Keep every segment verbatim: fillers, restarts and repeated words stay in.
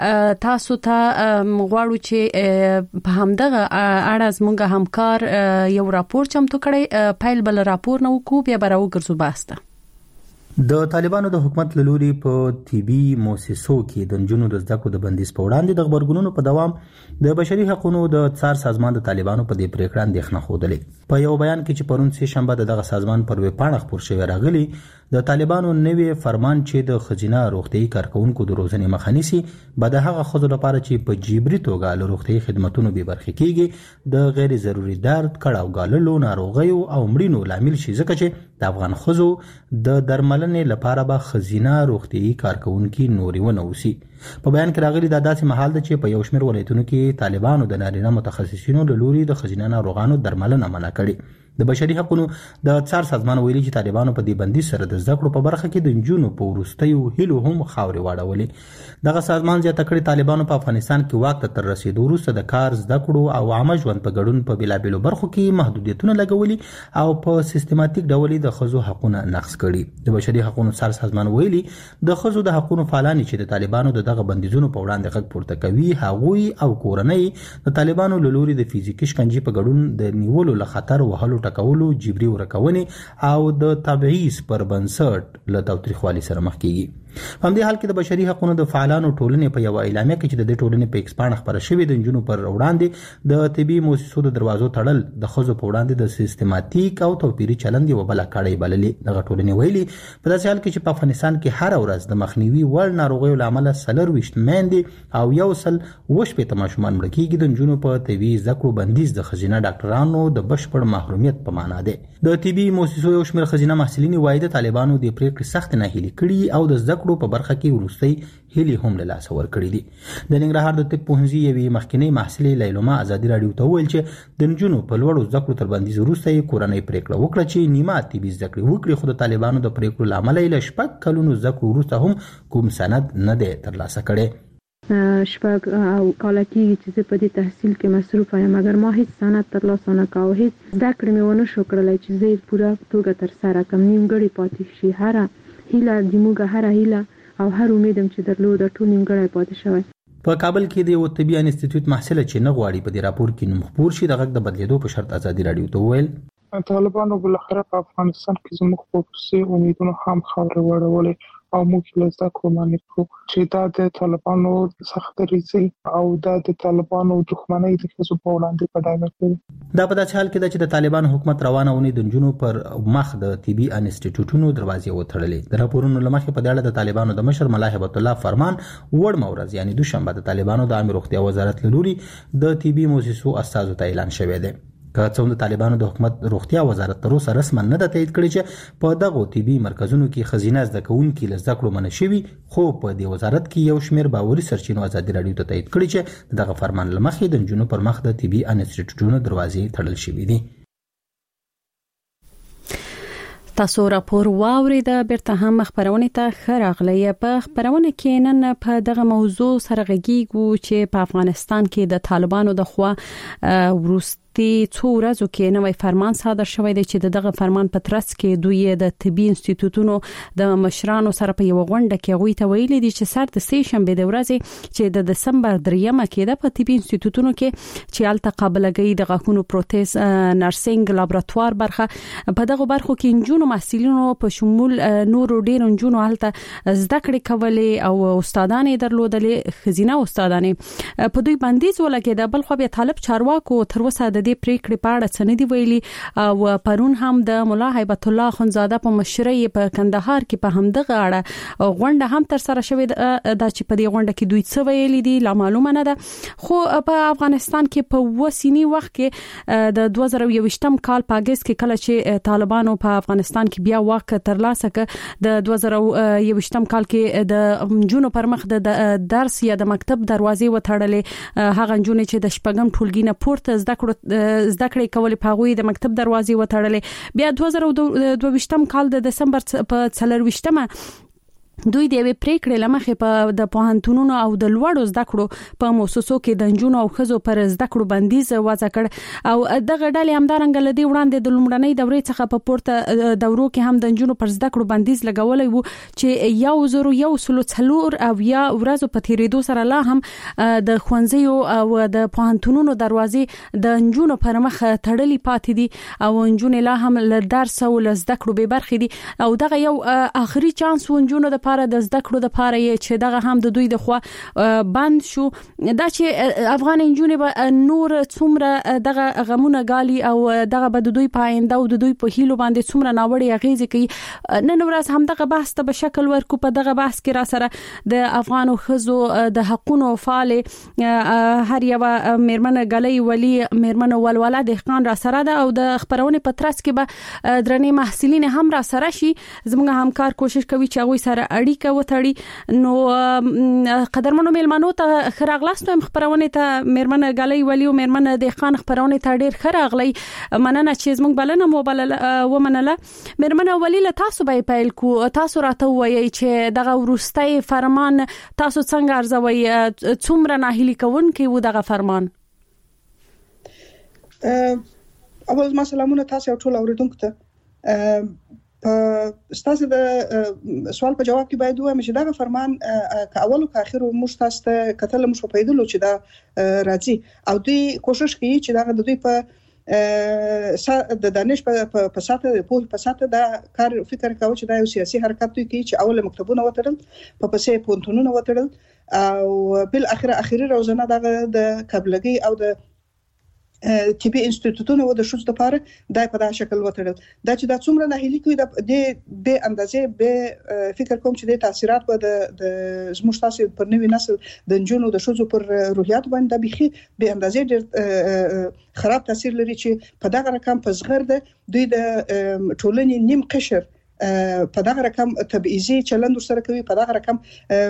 تاسو ته غواړو چې په همدغه اړه زموږ همکار یو راپور چمتو کړي، پایل بل راپور نو کو بیا براو ګرځو باسته. د طالبانو د حکومت لوري په طبي مؤسسو کې د نجونو د زده کړو د بندیز په وړاندې د خبرګونونو په دوام د بشري حقوقو د څار سازمان د طالبانو په دې پریکړه اندېښنه خوده. په یو بیان کې چې پرون سه شنبه دغه سازمان پر ویب پاڼه خبر شوی راغلی، د طالبانو نوې فرمان چې د خزینه روغتيایي کارکونکو د روزنې مخه نیسي به د هغه خزو لپاره چې په جبري توګه له روغتيایي خدماتو به برخه کیږي د غیر ضروري درد، کړهو غاللو، ناروغیو او مړینو لامل شي، ځکه چې د افغان خزو د درملنې لپاره به خزینه روغتيایي کارکونکو نوري ونوسي. په بیان کې راغلي دا داسې محل ده چې په یو شمېر ولایتونو کې طالبانو د نارینه متخصصینو له لوري د خزینه ناروغانو درملنه منع کړې. د بشري حقوقو د څار سازمان ویلي چې طالبانو په دې بندیز سره د زده کړو په برخه کې د نجونو په ورستیو هیلو هم خاورې واړولې. دغه سازمان زیاته کړې طالبانو په افغانستان کې واک ته تر رسیدو وروسته د کار، زده کړو او عامه ژوند په ګډون په بېلابېلو برخو کې محدودیتونه لګولي او په سیستماتیک ډول د ښځو حقوقونه نقض کړي. د بشري حقوقو څار سازمان ویلي د ښځو د حقوقو فعالان چې د طالبانو دغه بندیزونو په وړاندې غږ پورته کوي، هغوی او کورنۍ د طالبانو له لوري د فزیکي شکنجې په ګډون د نیولو له خطر وهلو ټکولو، جبري ورکونې او د تبعیض پر بنسټ له تاوتریخوالي سره مخ کیږي. په همدې حال کې د بشري حقوقو د فعالانو ټولنې په یو اعلامیه کې چې د دې ټولنې په ایکسپانډ خبره شوې د نجونو پر وړاندې د طبي مؤسسو د دروازو تړل د خزو په وړاندې د سیستماتیک او توپیري چلند یو بل کړی بللې. دغه ټولنې ویلي په داسې حال کې چې په افغانستان کې هر ورځ د مخنیوي وړ ناروغیو لامل سلر وشت مېندې او یو سل وشپې تماشومان مړ کیږي. د نجونو په طبي زکو بندیز د خزینه ډاکټرانو د بشپړ محرومیت په معنا ده. د طبي مؤسسو یو شمېر خزینه محصلین وايي د طالبانو د پریکړې سخت نه هلي کړي او د زکو په برخه کې ورستي هلي هم له لاس ور کړی دي. د ننګرهار د طب پوهنځي یوې مخکنی محصلې لیلوما ازادي رادیو ته ویل چې د نجونو په لوړو زده کړو تر بندیز وروسته یې کورنۍ پریکړه وکړه چې نیمه طبي زده کړې وکړي، خو د طالبانو د پریکړو لامل یې له شپږ کلونو زده کړو وروسته هم کوم سند نه دی ترلاسه کړی. شپږ او کاله کېږي چې زه په دې تحصیل کې مصروفه یم، مګر ما هیڅ سند ترلاسه نه کاوه. هیڅ زده کړې مې ونه شو کړلی چې زه یې پوره توګه ترسره کړم. نیمګړې پاتې شي. هره هیله زموږ هره هیله او هر امیدم چې درلود ټول نیمګړی پاتې شوی. په کابل کې د یو طبي انسټیټیوټ محصله چې نه غواړي په دې راپور کې نوم خپور شي د غږ د بدلیدو په شرط ازادي رادیو ته ویل طالبانو بالاخره په افغانستان کې زموږ په پرسي امیدونو هم خاورې واړولې او موږ له زده کړو منع کړو چې دا د طالبانو سخت ریزي او دا د طالبانو دښمنۍ د ښځو په وړاندې په ډاګه کوي. دا په داسې حال کې ده چې د طالبانو حکومت روانه ونې د نجونو پر مخ د طبي انسټیټیوټونو دروازې وتړلې. د راپورونو له مخې په دې اړه د طالبانو د مشر ملا هیبت الله فرمان وړ مورز یعنی دوشنبه د طالبانو د عامه روغتیا وزارت له لوري د طبي مؤسسو استازو ته اعلان شوی دی. که څومره طالبانو د حکومت روغتیا وزارت تر اوسه رسما نه د تایید کړی چې په دغه طبي مرکزونو کې خزینه زده کوونکي له زده کړو منع شوي، خو په دې وزارت کې یو شمېر باوري سرچینو ازادي رادیو ته تایید کړی چې دغه فرمان له مخې د نجونو پر مخ د طبي انسټیټیوټونو دروازې تړل شوې دي. تاسو راپور واورید بیرته هم خبرونه ته خراغلی. په خبرونه کې نن په دغه موضوع سره غږیږو چې په افغانستان کې د طالبانو د خوا وروست تی څو ورځو کې نوې فرمان صادر شوی دی چې دغه فرمان په ترڅ کې دوی د طبي انسټیټیوټونو د مشرانو سره په یو غونډه کې غوي ته ویلي دي چې سر د سه شنبه د ورځې چې د دسمبر دریمه کې د په طبي انسټیټیوټونو کې چې الته قابلګي د غاښونو پروتز نرسنګ لابراتوار برخه په دغه برخو کې انجونو محصلینو په شمول نور ډیر انجونو الته زده کړې کولې او استادانې درلودلې. خزینه استادانې په دوی بندیز ولګېد. بل خو به طالب چارواکو تر وسه د دې پریکړې په اړه څه نه دی ویلي او پرون هم د مولا هیبت الله خنزاده په مشرۍ په کندهار کې په همدغه اړه غونډه هم تر سره شوې ده چې په دې غونډه کې دوی څه ویلي دي لا معلومه نه ده. خو په افغانستان کې په وسینی وخت کې د دوه زره یوویشتم کال په اگست کې کله چې طالبانو په افغانستان کې بیا واک ترلاسه کړ د دوه زره یوویشتم کال کې د جنونو پر مخ د درس یا د مکتب دروازې وتړلې. هغه جنونه چې د شپږم ټولګي نه پورته زده کړو زده کړې کولې په غوي د مکتب دروازې وتړلې. بیا دوه زره دوه ویشتم کال د دسمبر په څلور ویشتمه دوی د یوې پریکړې لمخې په د پوهنتونونو او د لوړو زده کړو په مؤسسو کې د نجونو او ښځو پر زده کړو بندیز وضع کړ او دغه ډلې همدارنګه لدی وړاندې د لومړنۍ دورې څخه په پورته دورو کې هم د نجونو پر زده کړو بندیز لګولای وو چې یو زرو یو سلو څلور او یا ورځو په تیریدو سره لا هم د ښوونځیو او د پوهنتونونو دروازې د نجونو پر مخ تړلې پاتې دي او نجونې لا هم له درس او له زده کړو به برخې دي او دغه یو اخري چانس ونجونو د د زده کړو د پاره چې دغه هم د دوی د خوا بند شو دا چې افغان نجونې به نور څومره دغه غمونه غالي او دغه به د دوی پاینده او د دوی په هیلو باندې څومره ناوړي اغیزه کوي نن ورځ هم دغه بحث ته په شکل ورکو په دغه بحث کې را سره د افغان خزو د حقونو فعال هر یو میرمن غلي ولی میرمن ولوله دهقان را سره ده او د خبرونه په ترڅ کې به درنې محصلین هم را سره شي زموږ همکار کوشش کوي چې هغه سره اړیکه وتړي نو قدرمنو میلمنو ته خراغلاستو خبرونه ته میرمن غلي ولی او میرمن دهقان خبرونه ته ډیر خراغلی مننه چې زموږ بلنه مو بل ومنله میرمن ولی له تاسو به پیل کو تاسو راته وایي چې دغه ورستۍ فرمان تاسو څنګه ارزوي څومره ناهیلي کوونکی و دغه فرمان اول ما سلامونه تاسو ټول اوریدونکو ته په ستاسو د سوال په جواب کې باید وایم چې دا فرمان که اول او که اخر موږ تاسو ته کتل موږ په پیدلو چې دا راځي او دوی کوشش کوي چې دا د دوی په د دانش په ساته په په ساته دا کار فکر کاوه چې دا یو سیاسي حرکت دوی کوي چې اول مکتبونه وترل په پسې پونتونونه وترل او بل اخر اخري روزنه دا د قبلګي او د طبي انسټیټیوټونو و د شوز د پاره دای په داسې شکل وترل دا چې دا څومره ناهیلي کوي د د اندازې به فکر کوم چې د تاثیرات به د زموږ تاسو پر نوې نسل د جنونو د شوزو پر روحیات باندې بيخي به اندازې ډېر خراب تاثیر لري چې په دغه رقم په صغر ده دوی د ټولنې نیم قشر په دغه رقم تبعیضي چلند سره کوي په دغه رقم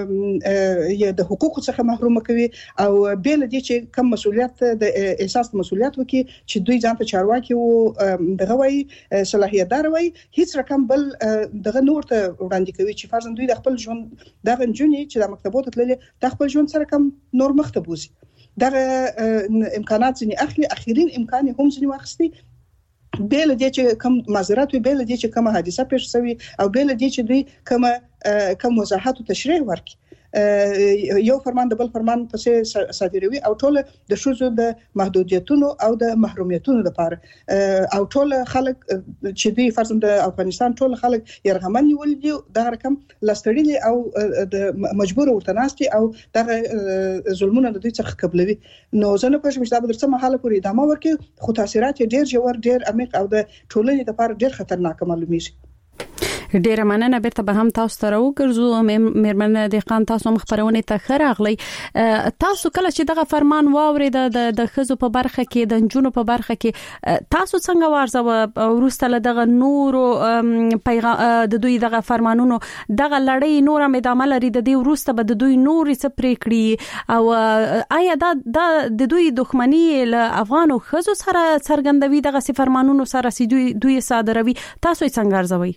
یا د حقوقو څخه محروم کوي او بل دي چې کم مسولیت د احساس مسولیت وکي چې دوی ځان ته چارواکي او دغه وای صلاحیت دار وای هیڅ رقم بل دغه نور ته وړاندې کوي چې فرضاً دوی د خپل ژوند دغه جنونی چې د مکتبونو تللي د خپل ژوند سره کم نور مختبوزي دغه امکانات ځنی اخلي اخیرین امکان هم ځنی واخستي بیل دي چې کوم معذرت وي بیل دي چې کوم حادثه پیښ شوی او بیل دي چې دوی کوم کوم وضاحت او تشریح ورکړي یو فرمان د بل فرمان پسې صادروي او ټول د شوزو د محدودیتونو او د محرومیتونو لپاره او ټول خلک چې دوی فرض د افغانستان ټول خلک يرغمن نیول دي دا رقم لاستړي او د مجبور ورتناستي او د ظلمونه د دوی څخه قبلوي نو زه نه پوهیږم چې دا به تر څه مهاله پورې ادامه ورکړي خو تاثیرات ډېر ژور ډېر عمیق او د ټولنې لپاره ډېر خطرناک معلومیږي ډیره مننه بیرته به هم تاسو ته راوګرځو میرمن دهقان تاسو مخبرونه ته خراغلی تاسو کله چې دغه فرمان واورید د خزو په برخه کې د جنونو په برخه کې تاسو څنګه وارزه ورسته دغه نور پیغام د دوی دغه فرمانونو دغه لړۍ نور هم ادامه لري د دې ورسته به د دوی نور څه پریکړي او آیا دا د دوی دښمنی له افغان خزو سره څرګندوي دغه فرمانونو سره سي دوی دوی صادروي تاسو څنګه ارزوي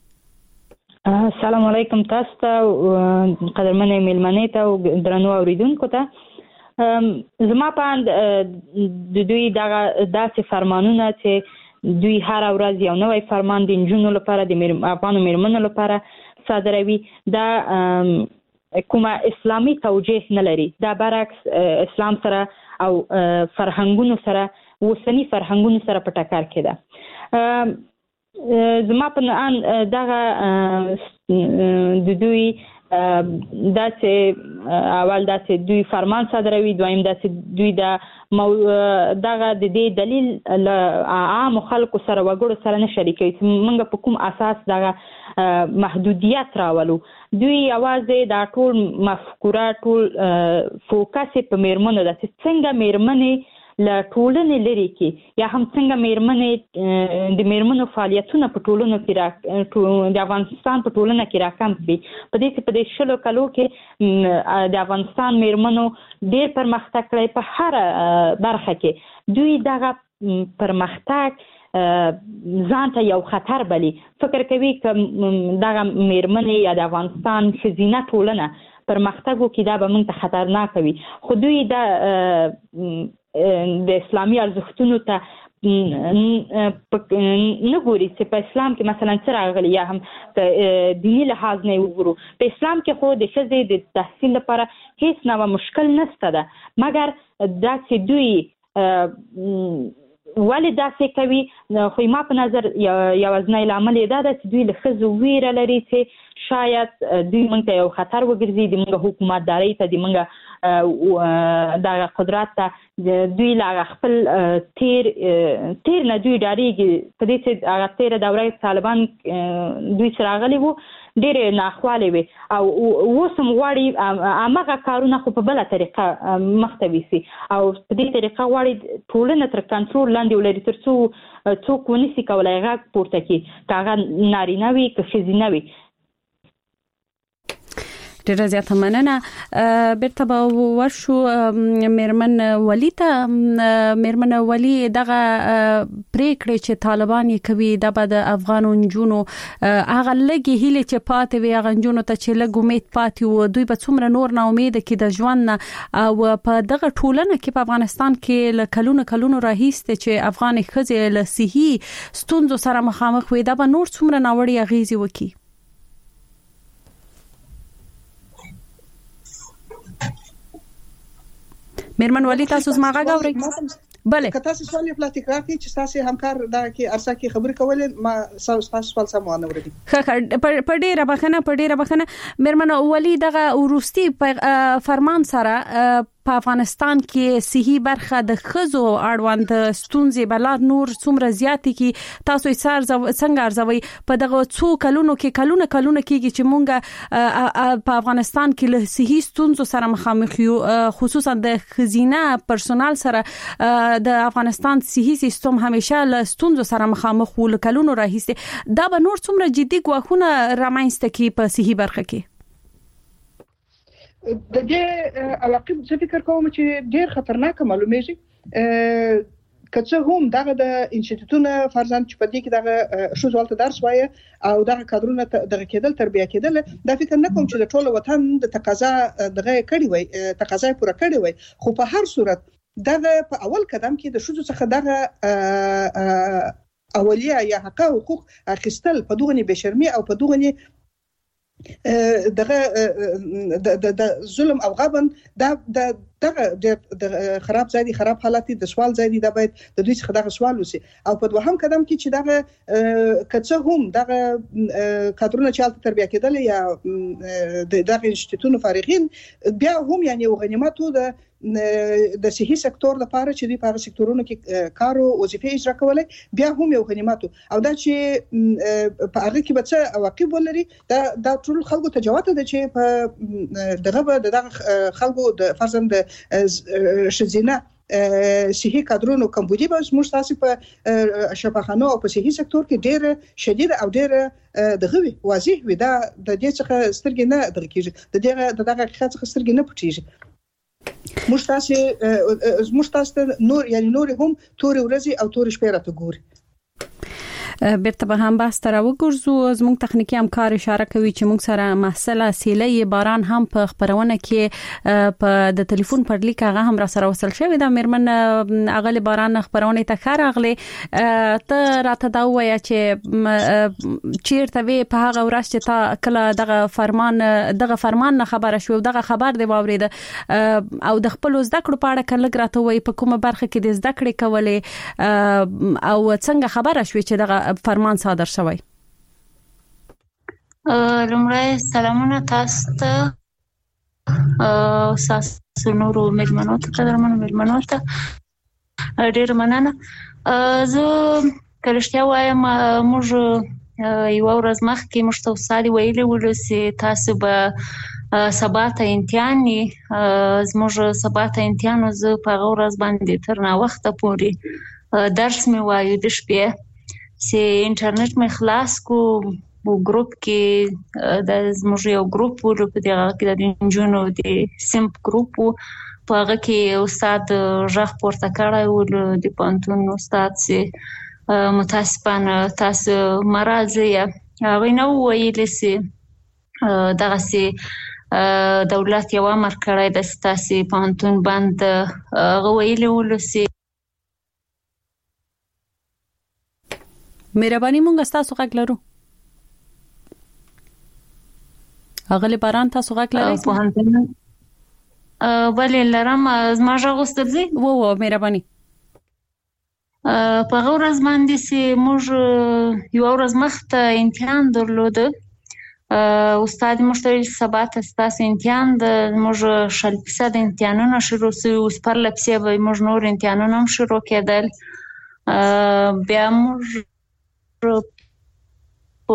السلام علیکم تاسو ته قدرمنې میلمنې ته او درنو اوریدونکو ته زما په د دوی دغه داسې فرمانونه چې دوی هر ورځ یو نوی فرمان د جنونو لپاره د افغان میرمنو لپاره صادروي دا کومه اسلامي توجیه نه لري دا برعکس اسلام سره او فرهنګونو سره وسنی فرهنګونو سره په ټکر کې ده زما په ان دغه د دوی داسې اول داسې دوی فرمان صادروي دویم داسې دوی د دغه د دې دلیل عام خلکو سره وګړو سره نه شریکوي موږ په کوم اساس دغه محدودیت راولو دوی یوازې دا ټول مفکوره ټول فوکس په میرمنو د څنګه میرمنې له ټولنې لري کې یا هم څنګه میرمنې د میرمنو فعالیتونه په ټولنو کې د افغانستان په ټولنه کې راکم دي په دې په دې شلو کلو کې د افغانستان میرمنو ډېر پرمختګ کړی په هر برخه کې دوی دغه پرمختګ ځان ته یو خطر بلی فکر کوي چې دغه میرمنې یا د افغانستان ښځینه ټولنه پرمختګ وکړي دا به موږ ته خطرناک وي خو دوی د د اسلامي ارزښتونو ته نه ګوري چې په اسلام کې مثلا څه راغلي یا هم دیني لحاظ نه وګورو په اسلام کې خو د ښځې د تحصیل لپاره هیڅ نوع مشکل نشته ده مګر دا چې دوی ولې داسې کوي خو ما په نظر یوازینی لامل یې دا ده چې دوی له ښځو ویره لري چې شاید دوی موږ ته یو خطر وګرځي د موږ حکومتدارۍ ته د موږ دغه قدرت ته دوی له خپل تیر تیر نه دوی ډارېږي په دې چې هغه تیره دوره طالبان دوی سره راغلي وو ډېرې ناخوالې وې او اوس هم غواړي هماغه کارونه خو په بله طریقه مخته ویسي او په دې طریقه غواړي ټولنه تر کنټرول لاندې ولري تر څو څوک ونسي کولی غږ پورته کړي که هغه نارینه وي که ښځینه وي ډیره زیاته مننه بیرته به ورشو میرمن ولی ته میرمن ولی دغه پریکړه چې طالبان یې کوي د بعد افغان نجونو هغه لګي هله چې پاتې وي هغه نجونو ته چې لګ امید پاتې و دوی به څومره نور نه امید کې د ژوند او په دغه ټولنه کې په افغانستان کې کلونه کلونه راهیسته چې افغان ښځې له صحي ستونزو سره مخامخ وي دا به نور څومره ناوړي اغیزي وکړي میرمن ولی تاسو زما غږ اورئ بله که تاسو سوال یې پلا تکرار کړئ چې تاسو همکار دا کې ارسا کې خبرې کولې ما تاسو سوال سم ونه اورېدم ښه په ډیره بخنه په ډیره بخنه میرمن ولی دغه ورستي فرمان سره په افغانستان کې صحي برخه د خزو اړوند ستونزې بلار نور څومره زیاتې کی تاسو یې څنګه ارزوي په دغه څو کلونو کې کلونه کلونه کېږي چې مونږ په افغانستان کې له صحي ستونزو سره مخامخ یو خصوصا د خزینه پرسونل سره د افغانستان صحي سیستم همیشه له ستونزو سره مخامخ ول کلونو راهیسته دا به نور څومره جدي ګواښونه رامنځته کی په صحي برخه کې د دې علاقه څه فکر کوم چې ډیر خطرناک معلومیږي کڅه هم دغه د انسټیټیوټونو فرزند چې په دې کې دغه شو ځولته درس وایي او دغه کادرونه دغه کېدل تربیه کېدل دا فکر نه کوم چې د ټولو وطن د تقاضا دغه کړي وي تقاضا پوره کړي وي خو په هر صورت دغه په اول قدم کې د شو څخه دغه اولیه یا حق حقوق اخیستل په دغه بشرمي او په دغه دغه د ظلم او غبن دا دغه د خراب ځای خراب حالت د سوال ځای د باید د دوی څخه دغه سوال وسی او په دوهم قدم کې چې دغه کڅه هم دغه کادرونه چې تربیه کېدل یا دغه انسټیټیوټونو فارغین بیا هم یعنی غنیمت د د صحي سکتور لپاره چې د پاره سکتورونو کې کار او وظیفه اجرا کولای بیا هم یو غنیمت او دا چې په هغه کې به څه عواقب ولري دا د ټول خلکو ته جواب ده چې په دغه دغه خلکو د فرزند شزینه صحي کادرونو کمبودي به موږ تاسو په شفاخانو او په صحي سکتور کې ډېر شدید او ډېر دغه واضح وي دا د دې څخه سترګې نه درکېږي د دغه دغه حقیقت څخه سترګې نه پټېږي مشتاسه مشتاسه نور یعنی نور هم تور ورځي او تور شپه راته ګوري بیرته به هم بحث تر وګرځو زموږ تخنیکی همکار اشاره کوي چې موږ سره مسله سیلې باران هم په خبرونه کې په د ټلیفون پر لیک هغه هم را سره وصل شوی دا میرمن اغل باران خبرونه ته خار اغله ته راته دا وایي چې چیرته وی په هغه ورځ چې تا کله دغه فرمان دغه فرمان نه خبره شو دغه خبر دی واورید او د خپل زده کړو په اړه کله راته وایي په کومه برخه کې د زده کړې کولې او څنګه خبره شوې چې دغه فرمان صادر شوی لومړی سلامونه تاسو ته تاسو نورو مېلمنو ته قدرمنو مېلمنو ته ډېر مننه زه کلهشتیا وایم موږ یو ورځ مخکې موږ ته وسالي ویلي ول چې تاسو به سبا ته امتحان زموږ سبا ته امتحان زه په هغه ورځ باندې تر نا وخته پورې درس مې وایو د شپې چې انټرنیټ مې خلاص کو په ګروپ کې د زموږ یو ګروپ ورو په دغه کې د انجونو د سیمپ ګروپ په هغه کې استاد ژغ پورته کړی و د پانتون استاد چې متاسفانه تاسو مرزه هغه نو ویل سي دغه سي دولت یو امر کړی د ستاسي پانتون بند هغه ویل ولسي مهرباني مونږ تاسو غږ لرو اغلی باران تاسو غږ لرئ پوهنتون ولې لرم زما غږ واستل وو وو مهرباني په ورځ باندې سي موږ یو ورځ مخته امتحان درلود استاد مشتری سبا ته ستاسو امتحان د موږ شل فیصد امتحانونه شروع سو اوس پر لپسې به موږ نور امتحانونه هم شروع کېدل بیا موږ په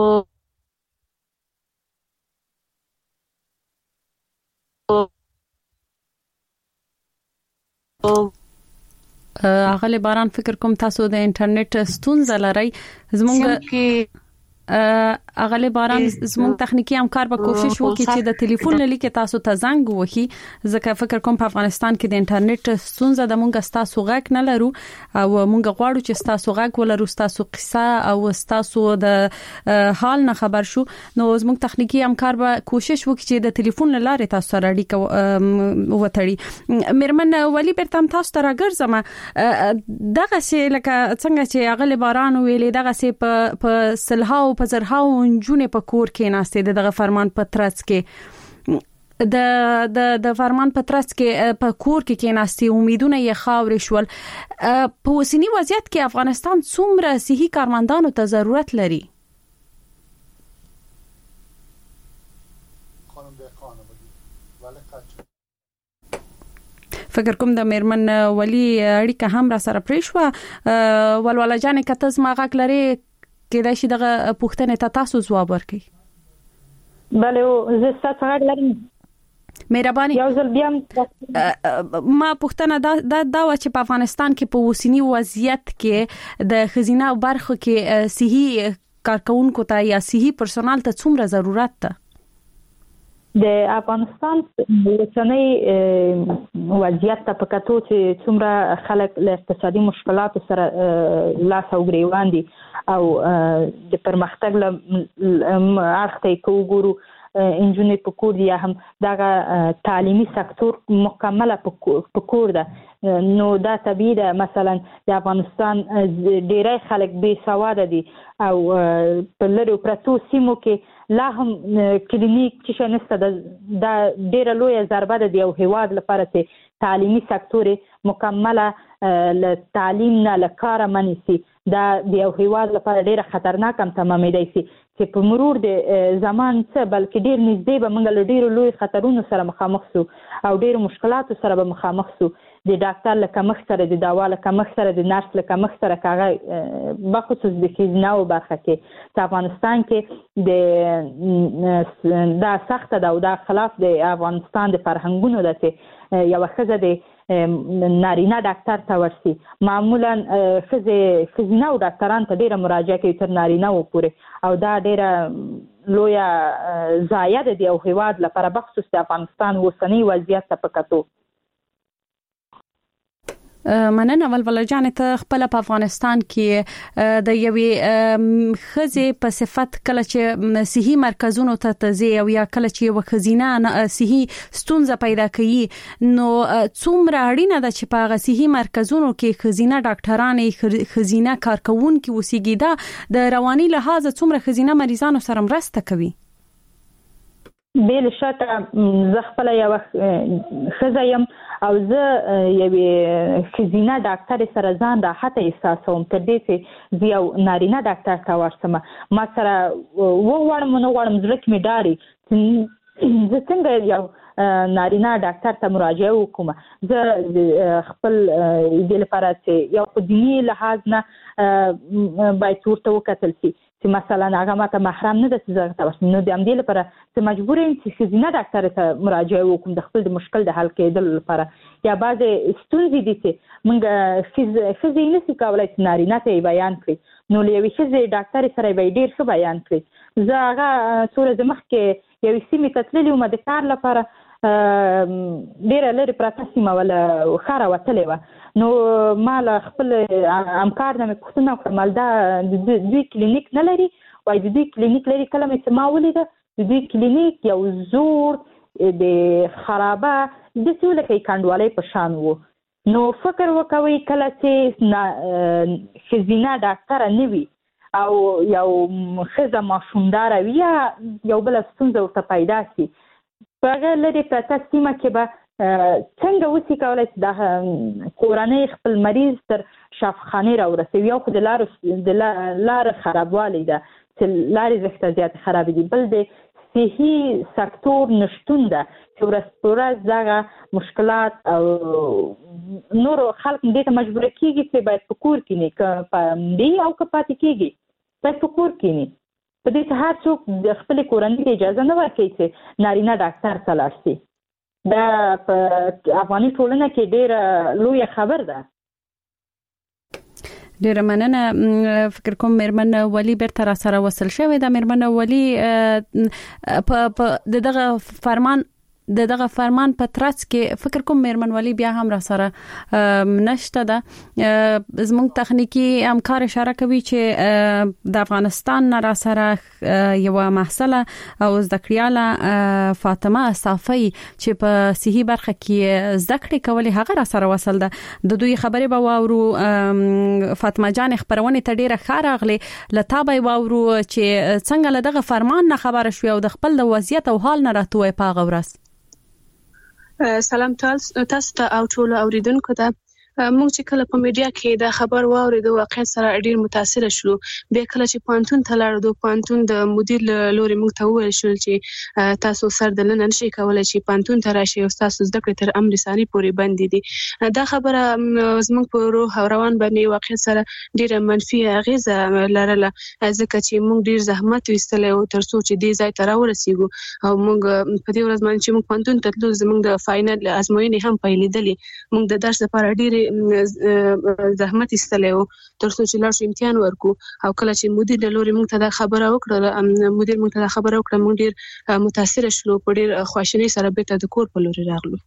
اغلی باران فکر کوم تاسو د انټرنیټ ستونزه لرئ زموږ اغلی باران زموږ تخنیکی همکار به کوشش وکړي چې د ټلیفون لیکه تاسو ته زنګ وهي ځکه فکر کوم په افغانستان کې د انټرنیټ ستونزه د مونږ تاسو غږ نه لرو او مونږ غواړو چې تاسو غږ ولرو تاسو قصه او تاسو د حال نه خبر شو نو زموږ تخنیکی همکار به کوشش وکړي چې د ټلیفون لاره تاسو سره اړیکه وتړي مرمن ولی برتم تاسو ته راګرځم دغه سي لکه څنګه چې اغلی باران ویلې دغه سي په سلهاو په زرهاو انجونې په کور کې ناستې دغه فرمان په ترڅ کې د د د فرمان په ترڅ کې په کور کې کې ناستې امیدونه یې خاورې شول په اوسنی وضعیت کې افغانستان څومره صحي کارمندانو ته ضرورت لري فکر کوم د میرمن ولی اړیکه هم را سره پریښو ولوله جانې کته زما غږ لري کېدای شي دغه پوښتنې ته تاسو ځواب ورکړئ بله زه تاسو غږ لرم مهرباني یو ځل بیا ما پوښتنه دا دا و چې په افغانستان کې په اوسنی وضعیت کې د خزینه برخه کې صحي کارکونکو ته یا صحي پرسونال ته څومره ضرورت ده د افغانستان اوسنی وضعیت ته په کتو چې څومره خلک له اقتصادي مشکلاتو سره لاس او ګریوان دي او د پرمختګ له اړخ ته وګورو انجنیر په کور دی هم دغه تعلیمي سکتور مکمله په کور ده نو دا طبيعي ده مثلا د افغانستان ډیری خلک بې سواده دي او په لرو پرتو سیمو کې لا هم کلینیک چې نشته دا ډیره لویه ضربه ده دی او هیواد لپاره چې تعلیمي سکتور مکمله ل تعلیم نه لکاره منسي دا د یو هیواد لپاره ډیره خطرناک هم تمامېدای شي چې په مرور د زمان څخه بلکې ډیر نږدې به موږ له ډیرو لوی خطرونو سره مخامخ شو او ډیرو مشکلاتو سره به مخامخ شو د ډاکټر له کمښت سره د دوا له کمښت سره د نرس له کمښت سره کاغه بخصوص د خزینه او برخه کې په افغانستان کې د دا سخت ده او دا خلاف د افغانستان د فرهنګونو ده چې یو ښځه د نارینه ډاکټر ته ورسي معمولا ښځې ښځینه او ډاکټران ته ډیره مراجعه کوي تر نارینه و پورې او دا ډیره لویه ضایعه ده د یو هیواد لپاره بخصوص د افغانستان اوسنی وضعیت ته په کتو مننه ولوله جان ته خپل په افغانستان کې د یوې خزې په صفت کله چې صحي مرکزونو ته تزي او یا کله چې یو خزینه صحي ستونزه پیدا کوي نو څومره اړینه ده چې په صحي مرکزونو کې خزینه ډاکټرانې خزینه کارکونکو وسیږي دا د رواني لحاظ څومره خزینه مریضانو سره مرسته کوي بل شکه زه خپل یو خزه يم او زه یوې خزینه ډاکټر سره ځان راحت احساسوم تر دې چې زه یو نارینه ډاکټر ته ورسم ما سره و وړم نو وړم زړه کې مې ډاري زه څنګه یو نارینه ډاکټر ته مراجعه وکم زه خپل دې لپاره چې یو په دیني لحاظ نه باید ورته وکتل شي چې مثلا هغه ماته محرم نه ده چې زه تاسو نو د امدې لپاره چې مجبور یم چې خزینه ډاکټر ته مراجعه وکم د خپل د مشکل د حل کېدل لپاره یا بعض ستونزې دي چې موږ خزې نشي کولای چې نارینه ته بیان کړي نو لوي خزې ډاکټر سره به ډیر ښه بیان کړي زه هغه څوره د مخ کې یو سیمه تتللی و د کار لپاره ډیره لري پراته سیمه ولا خاره وتلې و نو ما له خپل همکار نه پوښتنه وکړه دا دوی کلینیک نه لري وای د دوی کلینیک لري کله مې ما ولیده د دوی کلینیک یو زوړ د خرابه د څه لکه کندوالۍ په شان و نو فکر وکوي کله چې ښځینه ډاکټره نه وي او یو ښځه ماشومداره وي یا یو بله ستونزه ورته پیدا شي په هغه لرې پرته سیمه کې به څنګه وسي کولی چې د کورنۍ خپل مریض تر شفاخانې راورسوي یو خو د لارې خرابوالی ده چې لارې زښته زیاتې خرابې دي بل د صحي سکتور نشتون ده چې ورځ په ورځ دغه مشکلات او نورو خلک دې ته مجبوره کېږي چې باید په کور کښېني که پامدي او که پاتې کېږي باید په کور کښېني په دې چې هر څوک د خپلې کورنۍ ته اجازه نه ورکوي چې نارینه ډاکټر ته لاړ شي دا په افغاني ټولنه کې ډېره لویه خبر ده ډیره مننه فکر کوم میرمن ولی بیرته را سره وصل شوې ده میرمن ولی په دغه فرمان د دغه فرمان په ترڅ کې فکر کوم میرمن ولی بیا هم را سره نشته ده زموږ تخنیکی همکار اشاره کوي چې د افغانستان را سره یو محصله او زدکړیاله فاطمه صافی چې په صحي برخه کې زدکړې کولې هغه را سره وصل ده د دوی خبرې به واورو فاطمه جان خبرونه ته ډیره ښه راغلې لته به واورو چې څنګه له دغه فرمان نه خبره شوې او د خپل د وضعیت او حال نه راټوي په غورس سلام تاسو ته او ټول اوریدونکو ته موږ چې کله په میډیا کې دا خبر واورېدو واقعیت سره ډیر متاثر شو بیا کله چې پانتون ته لاړو پانتون د مدیر لوري موږ ته وویل شو چې تاسو سر د لنن شي کولای چې پانتون ته راشي او تاسو زده کړې تر امر ثاني پورې بندې دي دا خبره زموږ په روح او روان باندې واقعیت سره ډیر منفي اغیزه لرله ځکه چې موږ ډیر زحمت وستل او تر څو چې دې ځای ته راورسیږو او موږ په دې ورځ باندې چې موږ پانتون ته تلو زموږ د فاینل ازموینې هم پیلېدلې موږ د درس لپاره ډیر زحمت استلو تر څو چې لاړ شو امتحان ورکو او کله چې مدیر لوري موږ ته دا خبره وکړه مدیر موږ ته دا خبره وکړه موږ ډیر متاثر شلو په ډیر خوشحالي سره بیرته د کور په لوري راغلو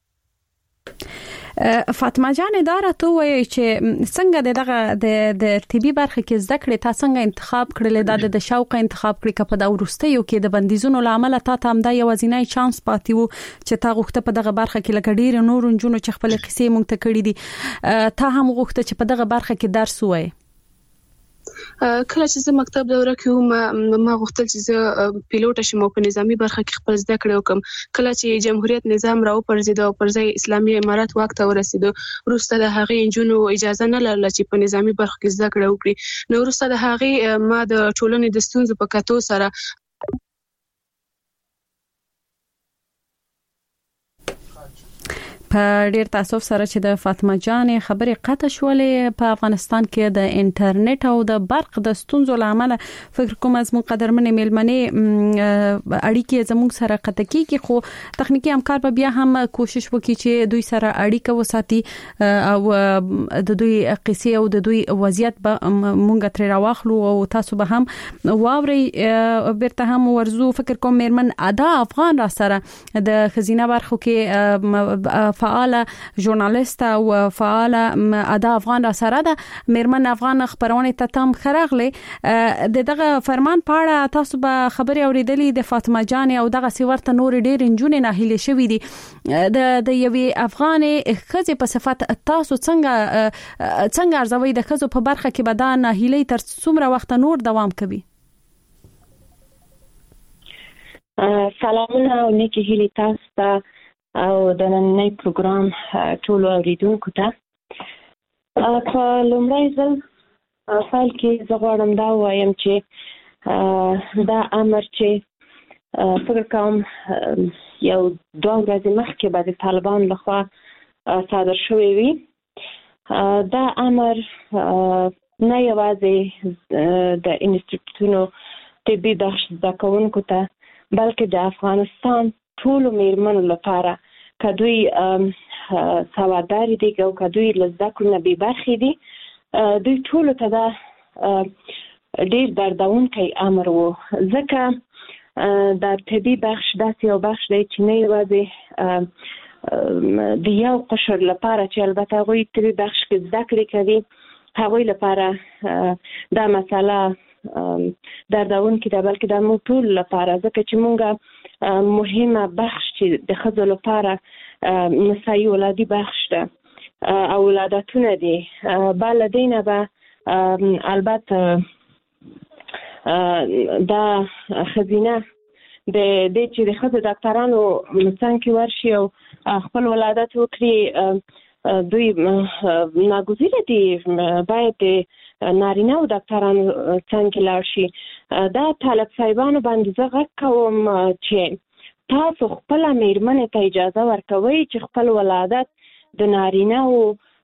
فاطمه جان اداره تو وایي چې څنګه دغه د د طبي برخه کې زده کړې تاسو څنګه انتخاب کړل د شوق انتخاب کړی کپ د ورستیو کې د بندیزونو لامل تا ته هم د یوازینی چانس پاتې وو چې تا غوښته په دغه برخه کې لکه ډیر نور جنونو چې خپل قصې مونږ ته کړې دي تا هم غوښته چې په دغه برخه کې درس وای کله چې زه مکتب دوره کې وم ما غوښتل چې زه پیلوټ شم او په نظامی برخه کې خپل زده کړې وکم کله چې جمهوریت نظام راو پرځید او پر ځای اسلامي امارات واک ته ورسېدو وروسته د هغه انجونو اجازه نه لرله چې په نظامی برخه کې زده کړې وکړي نو وروسته د هغه ما د ټولنې د ستونزو په کتو سره په ډیر تاسف سره چې د فاطمه جان خبرې قطع شولې په افغانستان کې د انټرنیټ او د برق د ستونزو لامل فکر کوم از مو قدرمنې میلمنې اړیکې زموږ سره قطع کیږي خو تخنیکی همکار به بیا هم کوشش وکړي چې دوی سره اړیکه وساتي او د دوی قصې او د دوی وضعیت به مونږ تر راوخلو او تاسو به هم واوري بیرته هم ورزو فکر کوم میرمن ادا افغان را سره د خزینه برخو کې فعال ژورنالیست او فعال ادا افغان سره ده میرمن افغان خبرونه ته تم خرغله د دغه فرمان په اړه تاسو به خبري اوریدلې د فاطمه جان او دغه سیورته نور ډیر انجونې نه هلي شوې دي د د یوې افغانې خزه په صفات تاسو څنګه څنګه ارزوي د خزو په برخه کې بدان هلي تر څومره وخت نور دوام کوي سلامونه او نیکی هلي تاسو ته او د نننۍ پروګرام ټول اوریدونکو ته په لومړي ځل فایل کې زه غواړم دا وایم چې دا امر چې فکر کوم یو دوه ورځې مخکې به د طالبان لخوا صادر شوی وي دا امر نه یوازې د انسټیټیوټونو طبي بخش زده کوونکو ته بلکې د افغانستان ټول میرمنو لپاره کدوی سواداری دي او کدوی لزدکو نه به برخې دي دوی ټول ته دا ډیر دردونکي امر وو ځکه د طبي بخش داسې یو بخش دی چې نه یوازې د یو قشر لپاره چې البته هغوی طبي بخش کې زده کړې کوي هغوی لپاره دا مسله دردونکې ده، بلکې د موږ ټول لپاره، ځکه چې موږ مهمه بخش چې د ښځو لپاره نسایي ولادي بخش ده او ولادتونه دي. بعد له دې نه به البته دا ښځینه د دې چې د ښځو ډاکټرانو څنګ کې ورشي او خپل ولادت وکړي دوی ناګزیره دي، باید د نارینه او ډاکټرانو څنګ کې لاړ شي. دا طالب صاحبانو باندې زه غږ کوم چې تاسو خپله مېرمنې ته اجازه ورکوئ چې خپل ولادت د نارینه او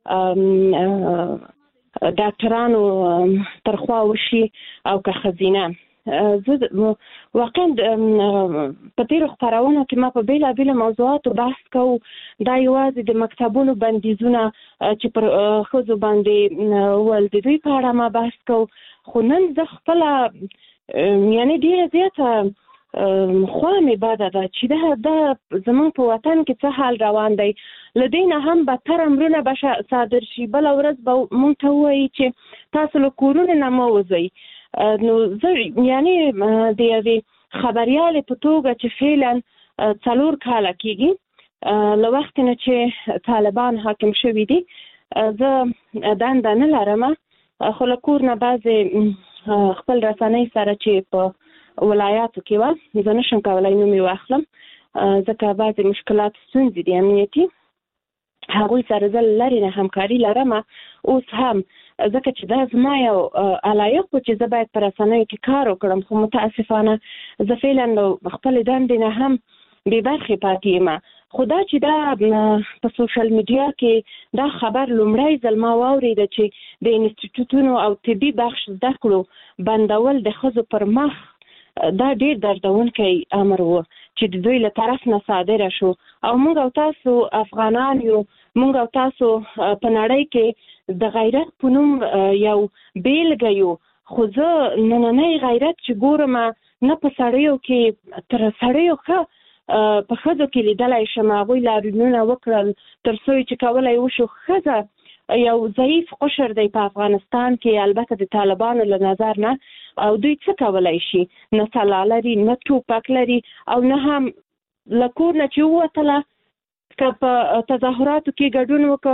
ډاکټرانو ترخوا وشي او که ښځینه. زه واقعا په تېرو خپرونو کې ما په بېلابېلو موضوعاتو بحث کوو، دا یوازې د مکتبونو بندیزونه چې پر ښځو باندې ول د دوی په اړه ما بحث کوو، خو نن زه خپله یعنې ډېره زیاته خوا مې بده ده چې دا دا زموږ په وطن کې څه حال روان دی. له دې نه هم بدتر امرونه به صادر شي. بله ورځ به موږ ته ووایي چې تاسو له کورونو نه مه وځئ. نو زه یعنې د یوې خبریالې په توګه چې فعلا څلور کاله کېږي له وخت نه چې طالبان حاکم شوي دي، زه دنده نه لرم، خو له کور نه بعضې خپل رسنۍ سره چې په ولایاتو کې وه زه نشم کولی نوم یې واخلم ځکه بعضې مشکلات ستونزې دي امنیتي، هغوی سره زه لرې نه همکاري لرم اوس هم، ځکه چې دا زما یو علایق و چې زه باید په رسنیو کې کار وکړم، خو متاسفانه زه فعلا خپلې دندې نه هم بې برخې پاتې یم. خو دا چې دا په سوشل میډیا کې دا خبر لومړی ځل ما واورېده چې د انسټیټوټونو او طبي بخش زده کړو بندول د ښځو پر مخ، دا ډېر دردونکی امر و چې د دوی له طرف نه صادره شو. او موږ او تاسو افغانان یو، موږ او تاسو په نړۍ کې د غیرت په نوم یو بیلګه یو، خو زه نننی غیرت چې ګورم نه په سړیو کې تر سړیو ښه په ښځو کې لیدلی شم. هغوی لاریونونه وکړل تر څو چې کولی وشو. ښځه یو ضعیف قشر دی په افغانستان کې، البته د طالبانو له نظر نه، او دوی څه کولی شي؟ نه سلاح لري، نه ټوپک لري، او نه هم له کور نه چې ووتله که په تظاهراتو کې ګډون وکړه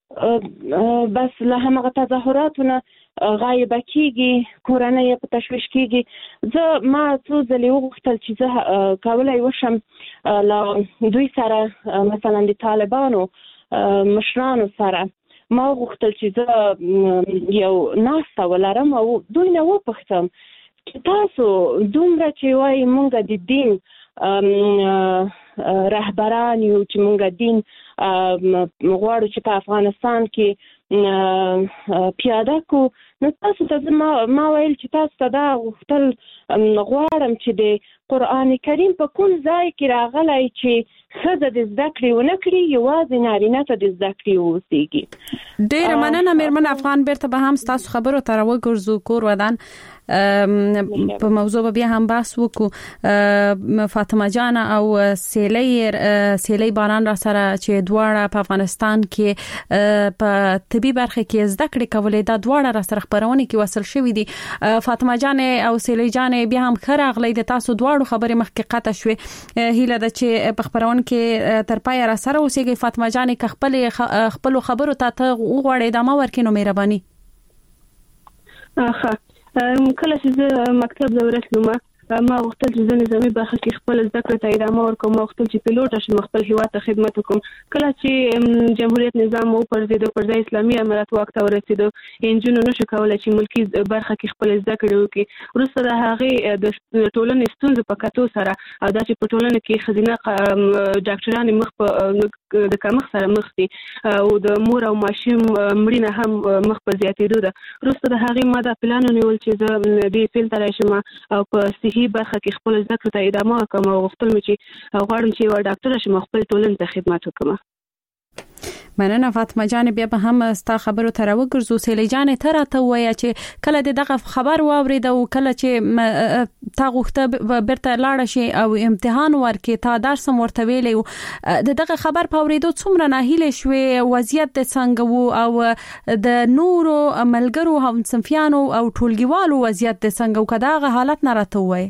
بس له همغه تظاهراتو نه غایبه کېږي، کورنۍ یې په تشویش کېږي. زه ما څو ځلې وغوښتل چې زه کولی وشم له دوی سره مثلا د طالبانو مشرانو سره ما وغوښتل چې زه یو ناسته ولرم او دوی نه وپوښتم چې تاسو دومره چې وایي موږ د دین رهبران یو چې موږ دین غواړو چې په افغانستان کې پیاده کو، نو تاسو ته ما ویل چې تاسو ته دا غوښتل غواړم چې د قرآن کریم په کوم ځای کې راغلی چې ښځه د زده کړې ونه کړي، یوازې نارینه ته د زده کړې واوسېږي. ډېره مننه مېرمن افغان، بیرته به هم ستاسو خبرو ته راوګرځو. کور ودان په موضوع به بیا هم بحث وکړو. فاطمه جان او سیلی سیلی باران را سره چې دواړه په افغانستان کې په طبي برخه کې زده کړې کولې، دا دواړه را سره خبرونه کې وصل شوې دي. فاطمه جان او سیلی جان بیا هم ښه راغلی، د تاسو دواړو خبرې مخکې قطع شوې. هیله ده چې په خبرونه کې تر پای را سره اوسېږي. فاطمه جان که خپل خپل خبرو ته ته وغواړې ادامه ورکړې نو مهرباني. ښه، کله چې زه مکتب ته ورسېدم ما غوښتل چې زه نظامي برخه کې خپل زده کړې ته ادامه ورکړم. ما غوښتل چې پیلوټ شم، خپل هیواد ته خدمت وکړم. کله چې جمهوریت نظام وپرځېد، پر ځای اسلامي امارت واک ته ورسېد، نجونو نشو کولی چې ملکي برخه کې خپل زده کړې وکړي. وروسته د هغې د ټولنې ستونزو په کتو سره او دا چې په ټولنه کې ښځینه ډاکټرانې مخ په د کمښت سره مخ دي او د مور او ماشوم مړینه هم مخ په زیاتېدو ده. وروسته د هغې ما دا پلان ونیول چې زه دې فیلډ ته راشم او په صحي برخه کې خپل زده کړې ته ادامه ورکړم او غوښتل مې چې غواړم چې یوه ډاکټره شم او خپل ټولنې ته خدمت وکړم. مننه فاطمه جان. بیا به هم ستا خبرو تر وګرځو. سیلی جان ته راته وایي چې کله دغه خبر واورید او کله چې تا غوښته برته لاړ شي او امتحان ورکې تا درس ورته ویلې دغه خبر په اوریدو څومره ناهیله شوې، وضعیت د څنګه وو او د نورو ملګرو هم صنفیانو او ټولګیوالو وضعیت د څنګه او کداغه حالت نه راته وایي؟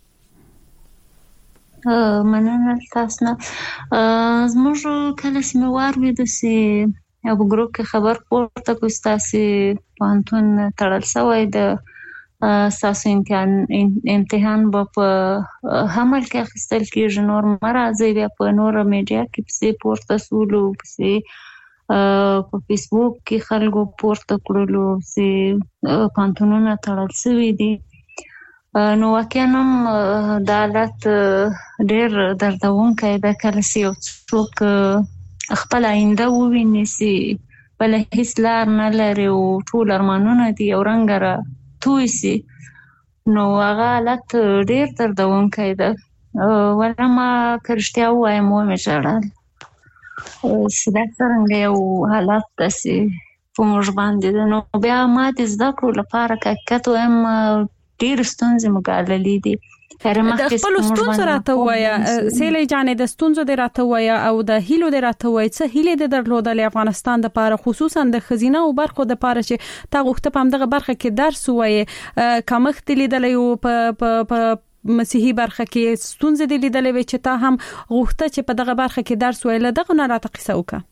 مننه تاسو نه. زموږ کله چې مې واورېد چې یو ګروپ کې خبر پورته کړ چې پوهنتون تړل شوی د ستاسو امتحان امتحان به په حمل کې اخیستل کېږي، نور مه راځئ. بیا په نوره میډیا کې پسې پورته سولو، پسې په فیسبوک کې خلکو پورته کړلو چې پوهنتونونه تړل شوي دي. نو واقعا هم دا حالت ډېر دردونکی ده کله چې یو څوک خپل آینده وویني چې بله هېڅ لار نه لري او ټول ارمانونه دي یو رنګه را توی شي، نو هغه حالت ډېر دردونکی ده. ولی ما که رښتیا ووایم ومې ژړل چې دا څرنګه یو حالت ده چې په موږ باندې ده. نو بیا ما د زده کړو لپاره که حقیقت وایم ډېر ستونزې مو ګاللې دي. د خپلو ستونزو راته ووایه سیلی جانې، د ستونزو دې راته ووایه او د هیلو دې راته ووایه. څه هیلې دې درلودلې افغانستان دپاره، خصوصا د ښځینه او برخو دپاره چې تا غوښته په همدغه برخه کې درس ووایې؟ کمښت دې لیدلی و په مسیحي برخه کې، ستونزې دې لیدلې وې چې تا هم غوښته چې په دغه برخه کې درس ووایې. له دغه نه راته قصه وکړه.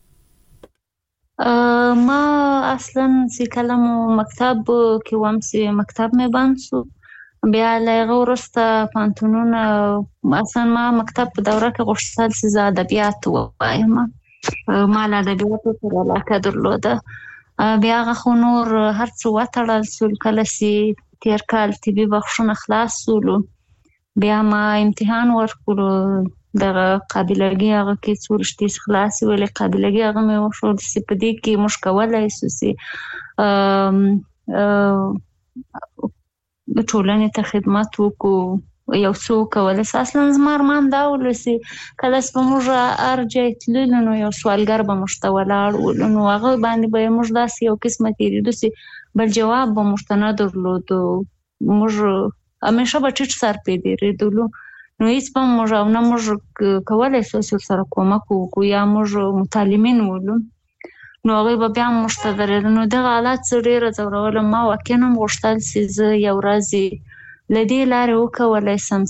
ما اصلا چې کله مو مکتب کې وم چې مکتب مې بند شو، بیا له هغه وروسته پوهنتونونه اصلا ما مکتب په دوره کې غوښتل چې زه ادبیات ووایم، ما له ادبیاتو سره علاقه درلوده. بیا هغه خو نور هر څه وتړل شول. کله چې تېر کال طبي بخشونه خلاص شولو بیا ما امتحان ورکړو، دغه قابلګي هغه کې څو رشتې خلاصې ولې قابلګي هغه مې وښود چې په دې کې موږ کولی شو چې د ټولنې ته خدمت وکړو، یو څه وکولی شو. اصلا زما ارمان دا ولو چې کله چې به موږ هر ځای تللو نو یو سوالګر به موږ ته ولاړ ولو، نو هغه باندې به موږ داسې یو قسمه تېرېدو چې بل جواب به موږ ته نه درلودو، موږ همیشه به ټیټ سر پرې تېرېدلو، نو هیڅ به موږ او نه موږ کولی شو چې ورسره کومک وکړو یا موږ متعلمین ولو، نو هغوی به بیا هم موږ ته درېدل. نو دغه حالت زه ډېره ځورولم. ما واقعا هم غوښتل چې زه یو ورځ له دې لارې وکولی شم